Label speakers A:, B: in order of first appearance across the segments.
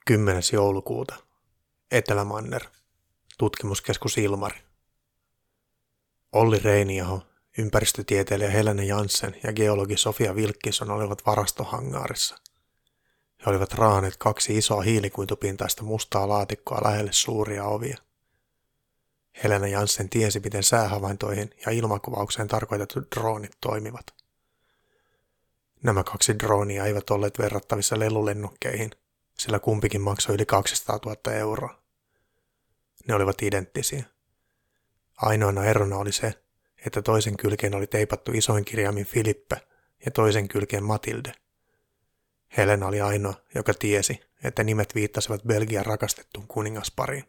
A: 10. joulukuuta. Etelämanner. Tutkimuskeskus Ilmari. Olli Reiniaho, ympäristötieteilijä Helena Janssen ja geologi Sofia Wilkinson olivat varastohangaarissa. He olivat raahaneet 2 isoa hiilikuitupintaista mustaa laatikkoa lähelle suuria ovia. Helena Janssen tiesi, miten säähavaintoihin ja ilmakuvaukseen tarkoitetut droonit toimivat. Nämä 2 droonia eivät olleet verrattavissa lelulennokkeihin, sillä kumpikin maksoi yli 200 000 euroa. Ne olivat identtisiä. Ainoana erona oli se, että toisen kylkeen oli teipattu isoin kirjaimin Filippe ja toisen kylkeen Matilde. Helena oli ainoa, joka tiesi, että nimet viittasivat Belgian rakastettuun kuningaspariin.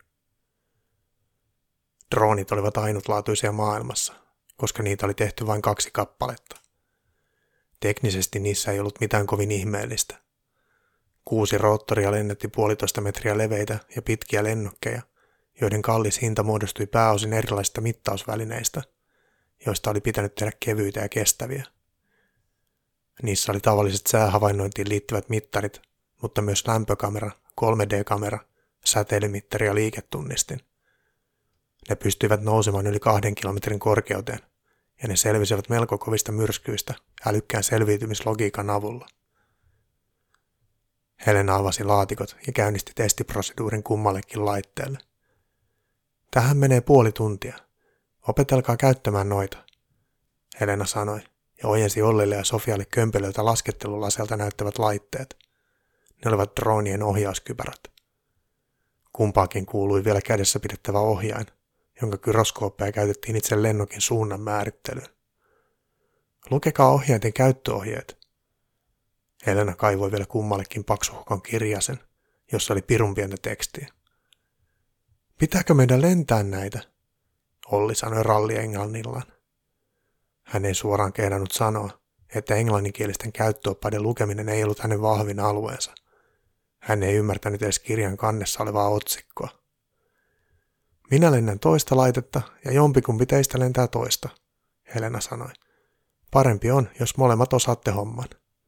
A: Droonit olivat ainutlaatuisia maailmassa, koska niitä oli tehty vain 2 kappaletta. Teknisesti niissä ei ollut mitään kovin ihmeellistä. 6 roottoria lennätti 1,5 metriä leveitä ja pitkiä lennokkeja, joiden kallis hinta muodostui pääosin erilaisista mittausvälineistä, joista oli pitänyt tehdä kevyitä ja kestäviä. Niissä oli tavalliset säähavainnointiin liittyvät mittarit, mutta myös lämpökamera, 3D-kamera, säteilymittari ja liiketunnistin. Ne pystyivät nousemaan yli 2 kilometrin korkeuteen, ja ne selvisivät melko kovista myrskyistä älykkään selviytymislogiikan avulla. Helena avasi laatikot ja käynnisti testiproseduurin kummallekin laitteelle. Tähän menee puoli tuntia. Opetelkaa käyttämään noita, Helena sanoi ja ojensi Ollille ja Sofialle kömpelöiltä laskettelulaselta näyttävät laitteet. Ne olivat droonien ohjauskypärät. Kumpaakin kuului vielä kädessä pidettävä ohjain, jonka gyroskooppeja käytettiin itse lennokin suunnan määrittelyyn. Lukekaa ohjainten käyttöohjeet. Helena kaivoi vielä kummallekin paksuhkon kirjasen, jossa oli pirun pientä tekstiä. Pitääkö meidän lentää näitä? Olli sanoi rallienglannillaan. Hän ei suoraan kehdannut sanoa, että englanninkielisten käyttöoppaiden lukeminen ei ollut hänen vahvin alueensa. Hän ei ymmärtänyt edes kirjan kannessa olevaa otsikkoa. Minä lennän toista laitetta ja jompikumpi teistä lentää toista, Helena sanoi. Parempi on, jos molemmat osaatte homman.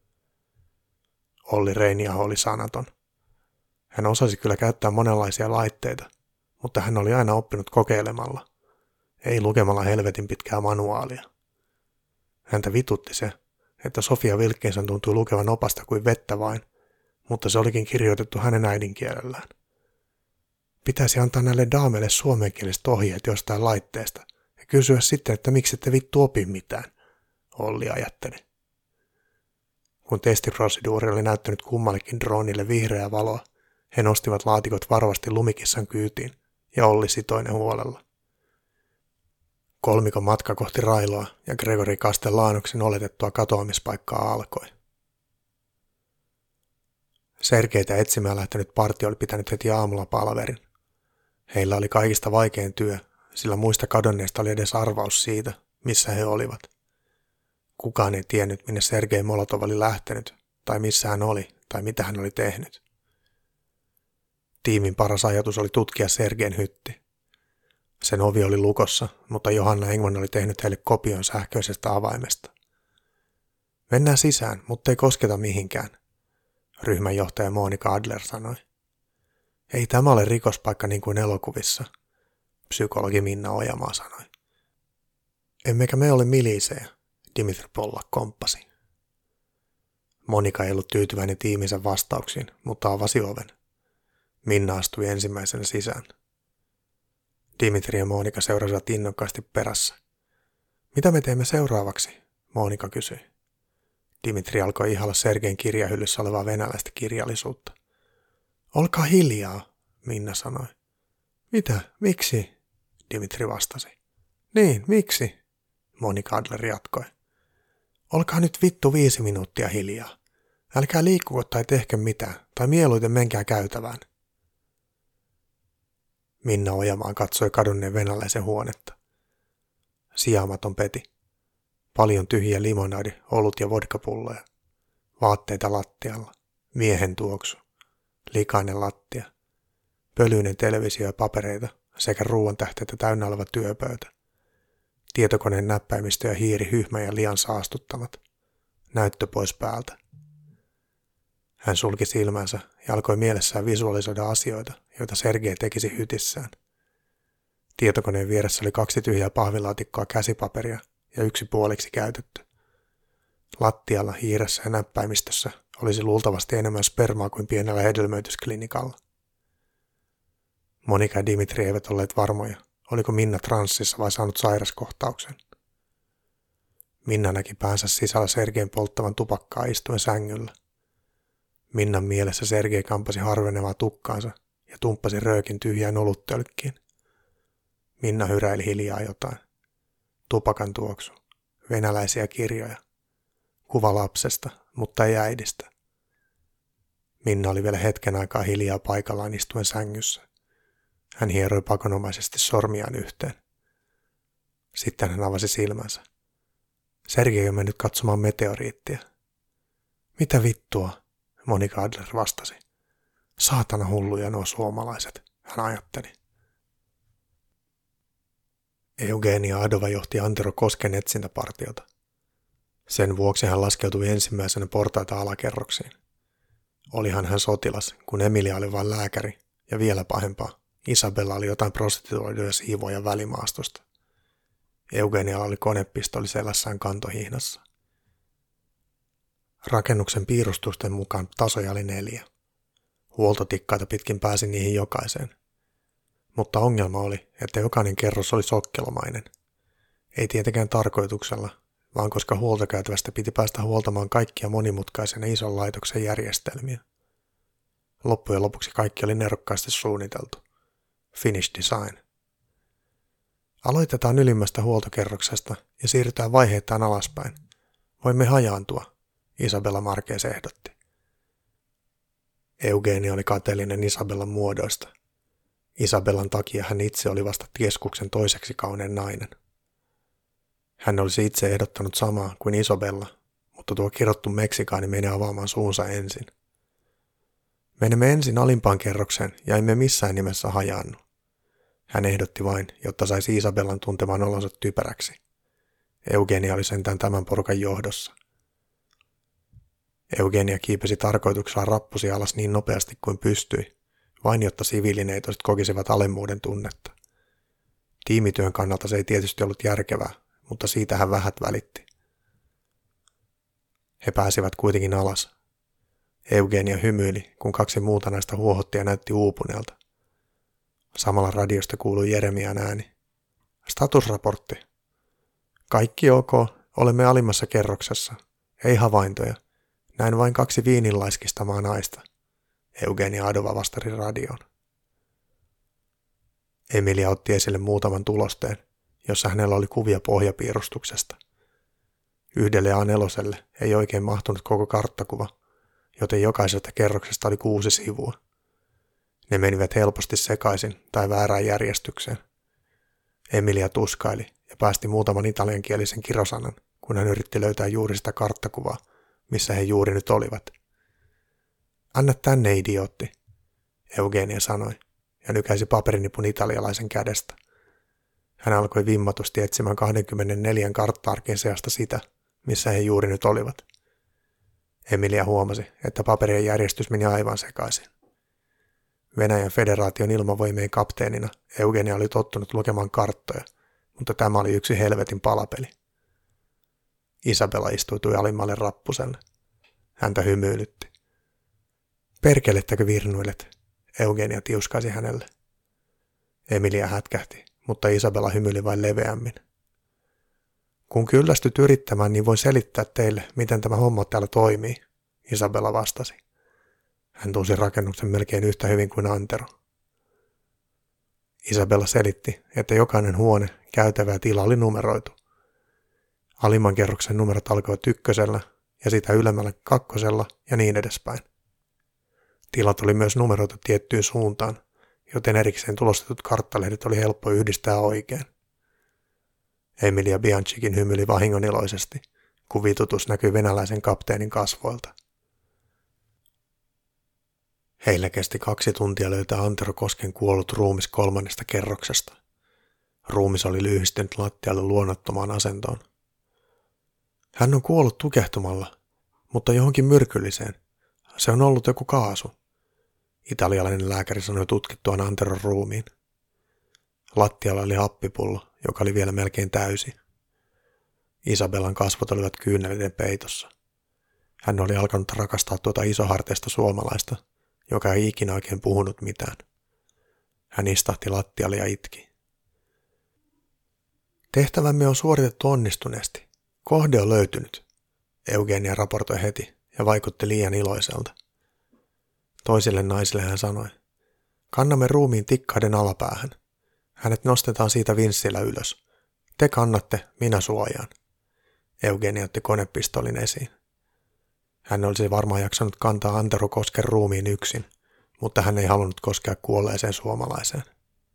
A: Olli Reiniaho oli sanaton. Hän osasi kyllä käyttää monenlaisia laitteita, mutta hän oli aina oppinut kokeilemalla, ei lukemalla helvetin pitkää manuaalia. Häntä vitutti se, että Sofia Wilkinson tuntui lukevan opasta kuin vettä vain, mutta se olikin kirjoitettu hänen äidinkielellään. Pitäisi antaa näille daameille suomenkieliset ohjeet jostain laitteesta ja kysyä sitten, että miksi ette vittu opi mitään, Olli ajatteli. Kun testiproseduuri oli näyttänyt kummallekin droonille vihreää valoa, he nostivat laatikot varovasti lumikissan kyytiin ja Olli sitoi ne huolella. Kolmikon matka kohti Railoa ja Gregory Castellanoksen oletettua katoamispaikkaa alkoi. Sergeitä etsimään lähtenyt partio oli pitänyt heti aamulla palaverin. Heillä oli kaikista vaikein työ, sillä muista kadonneista oli edes arvaus siitä, missä he olivat. Kukaan ei tiennyt, minne Sergei Molotov oli lähtenyt, tai missä hän oli, tai mitä hän oli tehnyt. Tiimin paras ajatus oli tutkia Sergein hytti. Sen ovi oli lukossa, mutta Johanna Engman oli tehnyt heille kopion sähköisestä avaimesta. Mennään sisään, mutta ei kosketa mihinkään, ryhmänjohtaja Monika Adler sanoi. Ei tämä ole rikospaikka niin kuin elokuvissa, psykologi Minna Ojamaa sanoi. Emmekä me ole milisejä, Dimitri Pollak komppasi. Monika ei ollut tyytyväinen tiiminsä vastauksiin, mutta avasi oven. Minna astui ensimmäisenä sisään. Dimitri ja Monika seurasivat innokkaasti perässä. Mitä me teemme seuraavaksi? Monika kysyi. Dimitri alkoi ihailla Sergein kirjahyllyssä olevaa venäläistä kirjallisuutta. Olkaa hiljaa, Minna sanoi. Mitä? Miksi? Dimitri vastasi. Niin, miksi? Monika Adler jatkoi. Olkaa nyt vittu 5 minuuttia hiljaa. Älkää liikkuko tai tehkö mitään, tai mieluiten menkää käytävään. Minna Ojamaan katsoi kadonneen venäläisen huonetta. Sijaamaton peti. Paljon tyhjiä limonadi, olut ja vodkapulloja. Vaatteita lattialla. Miehen tuoksu. Likainen lattia. Pölyinen televisio ja papereita sekä ruoantähteitä täynnä oleva työpöytä. Tietokoneen näppäimistö ja hiiri hyhmä ja liian saastuttamat. Näyttö pois päältä. Hän sulki silmänsä ja alkoi mielessään visualisoida asioita, joita Sergei tekisi hytissään. Tietokoneen vieressä oli 2 tyhjää pahvilaatikkoa käsipaperia ja 1 puoliksi käytetty. Lattialla, hiiressä ja näppäimistössä olisi luultavasti enemmän spermaa kuin pienellä hedelmöitysklinikalla. Monika ja Dimitri eivät olleet varmoja, oliko Minna transsissa vai saanut sairaskohtauksen. Minna näki päänsä sisällä Sergein polttavan tupakkaa istuen sängyllä. Minnan mielessä Sergei kampasi harvenevaa tukkaansa ja tumppasi röökin tyhjään oluttölkkiin. Minna hyräili hiljaa jotain. Tupakan tuoksu, venäläisiä kirjoja, kuva lapsesta, mutta ei äidistä. Minna oli vielä hetken aikaa hiljaa paikallaan istuen sängyssä. Hän hieroi pakonomaisesti sormiaan yhteen. Sitten hän avasi silmänsä. Sergei on mennyt katsomaan meteoriittia. Mitä vittua, Monika Adler vastasi. Saatana hulluja nuo suomalaiset, hän ajatteli. Eugenia Adova johti Antero Kosken etsintäpartiota. Sen vuoksi hän laskeutui ensimmäisenä portaita alakerroksiin. Olihan hän sotilas, kun Emilia oli vain lääkäri, ja vielä pahempaa, Isabella oli jotain prostituoiduja siivoja välimaastosta. Eugenialla oli konepistoli selässään kantohihnassa. Rakennuksen piirustusten mukaan tasoja oli 4. Huoltotikkaita pitkin pääsi niihin jokaiseen. Mutta ongelma oli, että jokainen kerros oli sokkelomainen. Ei tietenkään tarkoituksella, vaan koska huoltokäytävästä piti päästä huoltamaan kaikkia monimutkaisen ja ison laitoksen järjestelmiä. Loppujen lopuksi kaikki oli nerokkaasti suunniteltu. Finish design. Aloitetaan ylimmästä huoltokerroksesta ja siirrytään vaiheittain alaspäin. Voimme hajaantua, Isabella Marquez ehdotti. Eugenia oli kateellinen Isabellan muodoista. Isabellan takia hän itse oli vasta keskuksen toiseksi kaunein nainen. Hän olisi itse ehdottanut samaa kuin Isabella, mutta tuo kirottu meksikaani meni avaamaan suunsa ensin. Menemme ensin alimpaan kerrokseen ja emme missään nimessä hajaannu. Hän ehdotti vain, jotta saisi Isabellan tuntemaan olonsa typeräksi. Eugenia oli sentään tämän porukan johdossa. Eugenia kiipesi tarkoituksella rappusi alas niin nopeasti kuin pystyi, vain jotta siviilineitoset kokisivat alemmuuden tunnetta. Tiimityön kannalta se ei tietysti ollut järkevää, mutta siitä hän vähät välitti. He pääsivät kuitenkin alas. Eugenia hymyili, kun 2 muuta naista huohotti ja näytti uupuneelta. Samalla radiosta kuului Jeremian ääni. Statusraportti. Kaikki ok, olemme alimmassa kerroksessa. Ei havaintoja. Näin vain 2 viininlaiskistamaa naista. Eugenia Adova vastasi radioon. Emilia otti esille muutaman tulosteen, jossa hänellä oli kuvia pohjapiirustuksesta. Yhdelle A4 ei oikein mahtunut koko karttakuva, joten jokaisesta kerroksesta oli 6 sivua. Ne menivät helposti sekaisin tai väärään järjestykseen. Emilia tuskaili ja päästi muutaman italiankielisen kirosanan, kun hän yritti löytää juuri sitä karttakuvaa, missä he juuri nyt olivat. Anna tänne, idiootti, Eugenia sanoi ja nykäisi paperinipun italialaisen kädestä. Hän alkoi vimmatusti etsimään 24 kartta-arkin seasta sitä, missä he juuri nyt olivat. Emilia huomasi, että paperien järjestys meni aivan sekaisin. Venäjän federaation ilmavoimien kapteenina Eugenia oli tottunut lukemaan karttoja, mutta tämä oli yksi helvetin palapeli. Isabella istuutui alimmalle rappuselle. Häntä hymyilytti. Perkelettäkö virnuilet? Eugenia tiuskaisi hänelle. Emilia hätkähti, mutta Isabella hymyili vain leveämmin. Kun kyllästyt yrittämään, niin voin selittää teille, miten tämä homma täällä toimii, Isabella vastasi. Hän tunsi rakennuksen melkein yhtä hyvin kuin Antero. Isabella selitti, että jokainen huone, käytävä ja tila oli numeroitu. Alimman kerroksen numerot alkoivat 1 ja sitä ylemmällä 2 ja niin edespäin. Tilat oli myös numeroitu tiettyyn suuntaan, joten erikseen tulostetut karttalehdet oli helppo yhdistää oikein. Emilia Bianchikin hymyili vahingoniloisesti, kun vitutus näkyi venäläisen kapteenin kasvoilta. Heillä kesti 2 tuntia löytää Antero Kosken kuollut ruumis 3. kerroksesta. Ruumis oli lyhistynyt lattialle luonnottomaan asentoon. Hän on kuollut tukehtumalla, mutta johonkin myrkylliseen, Se on ollut joku kaasu, italialainen lääkäri sanoi tutkittuaan Anteron ruumiin. Lattialla oli happipullo, joka oli vielä melkein täysi. Isabellan kasvot olivat kyyneleiden peitossa. Hän oli alkanut rakastaa tuota isoharteista suomalaista, joka ei ikinä oikein puhunut mitään. Hän istahti lattialle ja itki. Tehtävämme on suoritettu onnistuneesti. Kohde on löytynyt, Eugenia raportoi heti ja vaikutti liian iloiselta. Toisille naisille hän sanoi, kannamme ruumiin tikkaiden alapäähän. Hänet nostetaan siitä vinssillä ylös. Te kannatte, minä suojaan. Eugenia otti konepistolin esiin. Hän olisi varmaan jaksanut kantaa Antero Kosken ruumiin yksin, mutta hän ei halunnut koskea kuolleeseen suomalaiseen.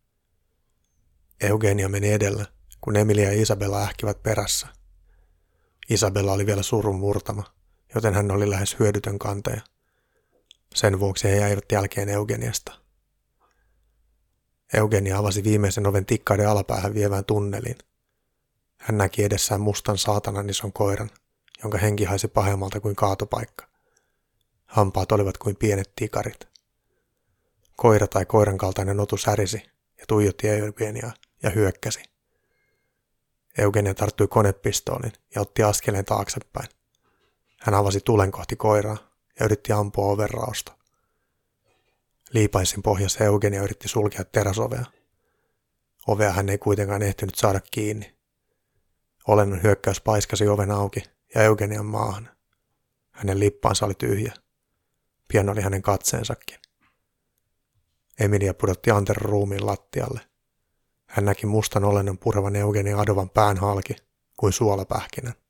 A: Eugenia meni edellä, kun Emilia ja Isabella ähkivät perässä. Isabella oli vielä surun murtama, joten hän oli lähes hyödytön kantaja. Sen vuoksi he jäivät jälkeen Eugeniasta. Eugenia avasi viimeisen oven tikkaiden alapäähän vievään tunneliin. Hän näki edessään mustan saatanan ison koiran, jonka henki haisi pahemmalta kuin kaatopaikka. Hampaat olivat kuin pienet tikarit. Koira tai koiran kaltainen otu särisi ja tuijotti Eugeniaa ja hyökkäsi. Eugenia tarttui konepistoolin ja otti askeleen taaksepäin. Hän avasi tulen kohti koiraa ja yritti ampua ovenraosta. Liipaisin pohjassa Eugenia yritti sulkea teräsovea. Ovea hän ei kuitenkaan ehtinyt saada kiinni. Olennon hyökkäys paiskasi oven auki ja Eugenian maahan. Hänen lippaansa oli tyhjä. Pian oli hänen katseensakin. Emilia pudotti Anteron ruumiin lattialle. Hän näki mustan olennon purevan Eugenian adovan pään halki kuin suolapähkinän.